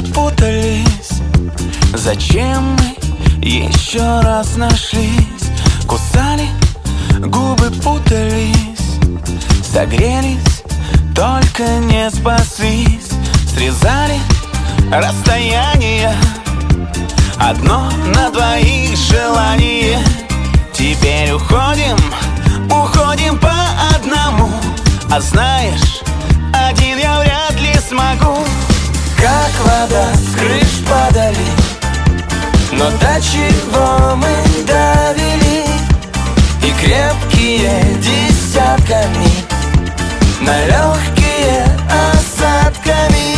запутались. Зачем мы еще раз нашлись? Кусали, губы путались, согрелись, только не спаслись. Срезали расстояние, одно на двоих желание. Теперь уходим по одному. А знаешь, один я вряд ли смогу. Как вода с крыш падали, но до чего мы довели? И крепкие десятками, на легкие осадками.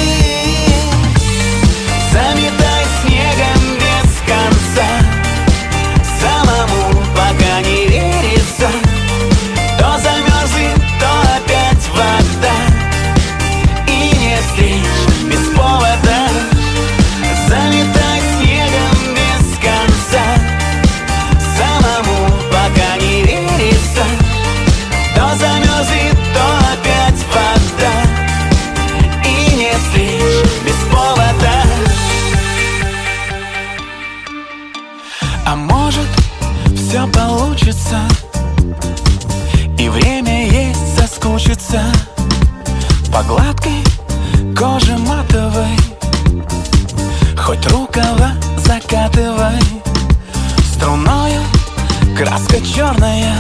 Заметай снегом без конца, самому пока не верится. То замерзнет, то опять вода, и не встреч без повода. Заметай снегом без конца, самому пока не верится. То замерзнет, то опять вода, и не встреч без повода. А может, все получится, и время есть соскучиться по гладкой коже матовой. Хоть рукава закатывай, струною краска черная,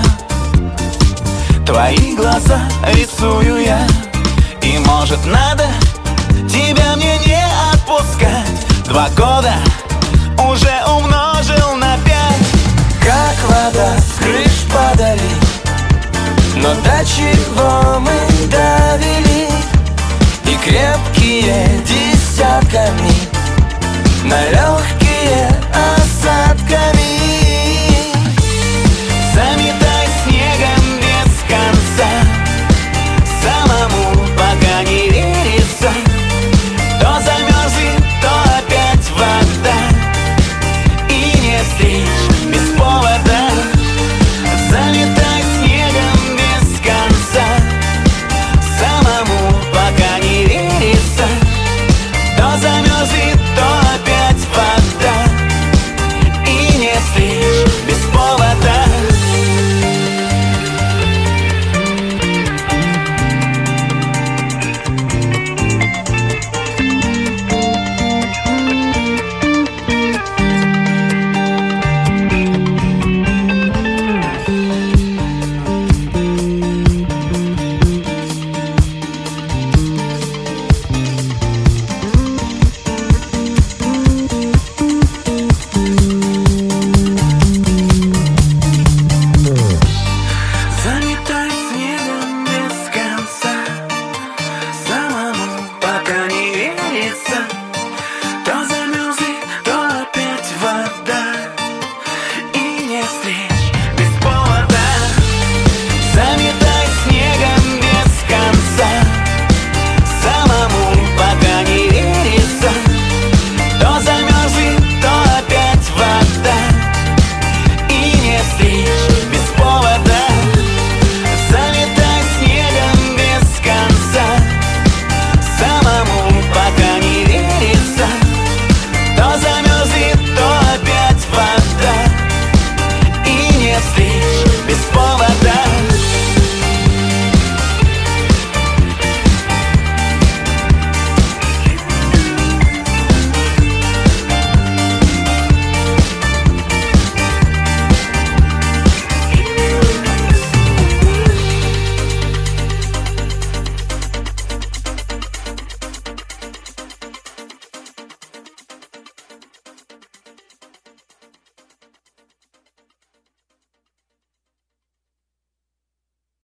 твои глаза рисую я. И может надо тебя мне не отпускать. 2 года уже умножил на 5. Как вода с крыш падали, но до чего мы довели? И крепкие